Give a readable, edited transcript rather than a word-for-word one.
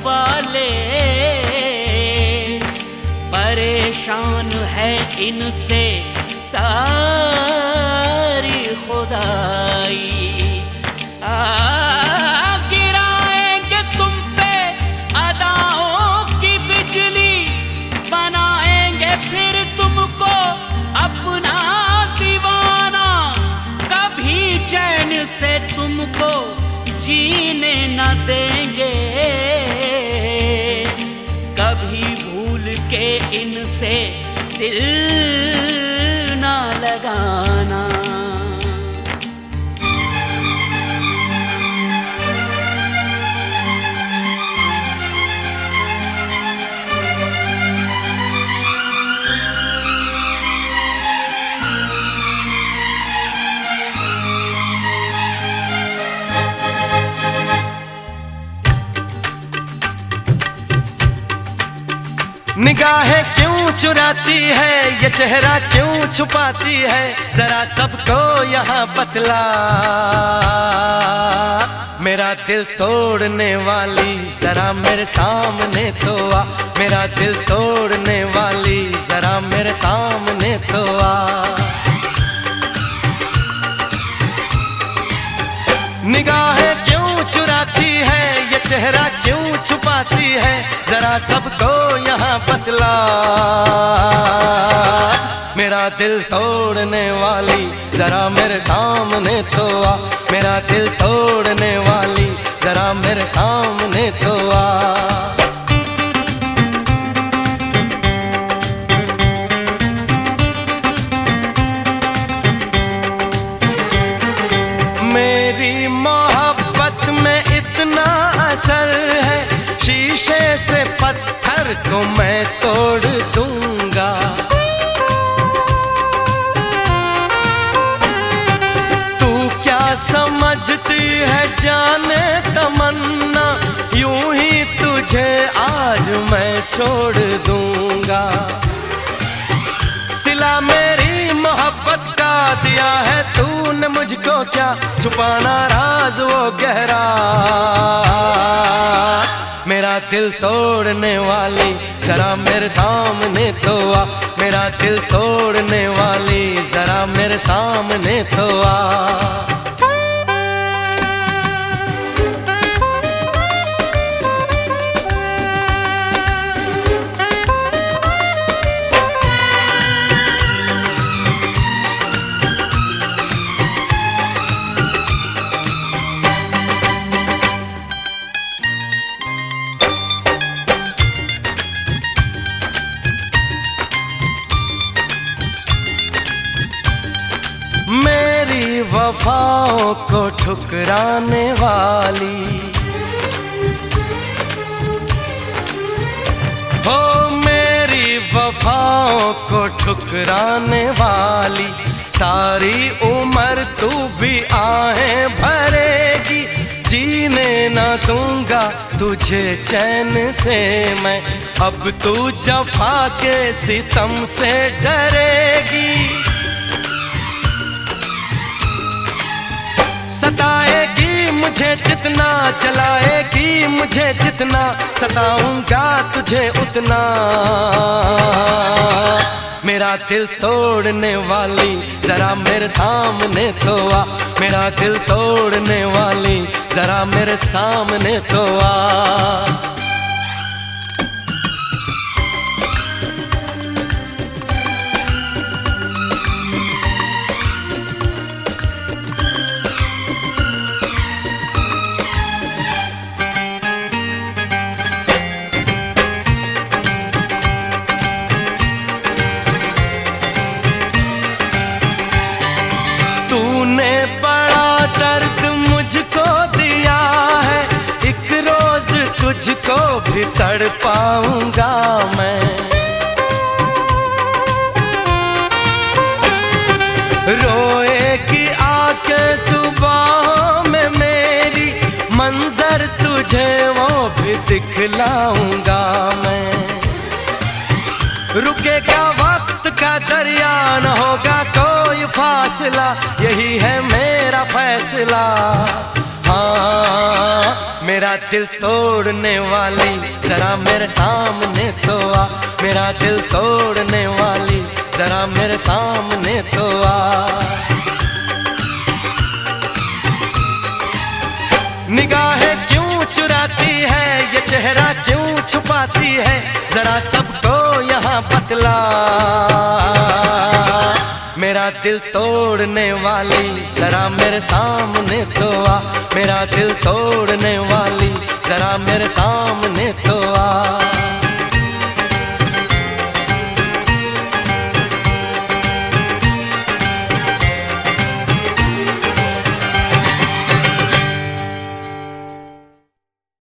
वाले, परेशान है इनसे सारी खुदाई। गिराएंगे तुम पे अदाओं की बिजली, बनाएंगे फिर तुमको अपना दीवाना। कभी चैन से तुमको जीने न देंगे, कभी भूल के इनसे दिल न लगाना। निगाहें क्यों चुराती है, ये चेहरा क्यों छुपाती है, जरा सबको यहाँ बतला। मेरा दिल तोड़ने वाली जरा मेरे सामने तो आ, मेरा दिल तोड़ने वाली जरा मेरे सामने तो आ। निगाहें क्यों चुराती है, ये चेहरा क्यों छुपाती है, जरा सबको यहाँ बतला। मेरा दिल तोड़ने वाली जरा मेरे सामने तो आ, मेरा दिल तोड़ने वाली जरा मेरे सामने तो आ। मेरी मोहब्बत में इतना असर है, शीशे से पत्थर को मैं तोड़ दूंगा। तू क्या समझती है जाने तमन्ना, यूं ही तुझे आज मैं छोड़ दूंगा। सिला मेरी मोहब्बत का दिया है तूने मुझको, क्या छुपाना राज वो गहरा। मेरा दिल तोड़ने वाली जरा मेरे सामने तो आ, मेरा दिल तोड़ने वाली जरा मेरे सामने तो आ। मेरी वफाओं को ठुकराने वाली, हो मेरी वफाओं को ठुकराने वाली, सारी उम्र तू भी आहें भरेगी। जीने ना दूंगा तुझे चैन से मैं, अब तू जफा के सितम से डरेगी। सताएगी मुझे जितना, जलाएगी मुझे जितना, सताऊंगा तुझे उतना। मेरा दिल तोड़ने वाली जरा मेरे सामने तो आ, मेरा दिल तोड़ने वाली जरा मेरे सामने तो आ। तूने बड़ा दर्द मुझको दिया है, एक रोज तुझको भी तड़पाऊंगा मैं। रोएगी आके तू बाहों में मेरी, मंजर तुझे वो भी दिखलाऊंगा मैं। रुकेगा वक्त का दरिया, न होगा कोई फासला, यही है मेरा फैसला। हाँ मेरा दिल तोड़ने वाली जरा मेरे सामने तो आ, मेरा दिल तोड़ने वाली जरा मेरे सामने तो आ। निगाहें क्यों चुराती है, ये चेहरा क्यों छुपाती है, जरा सबको यहाँ बतला। मेरा दिल तोड़ने वाली जरा मेरे सामने तो आ, मेरा दिल तोड़ने वाली जरा मेरे सामने तो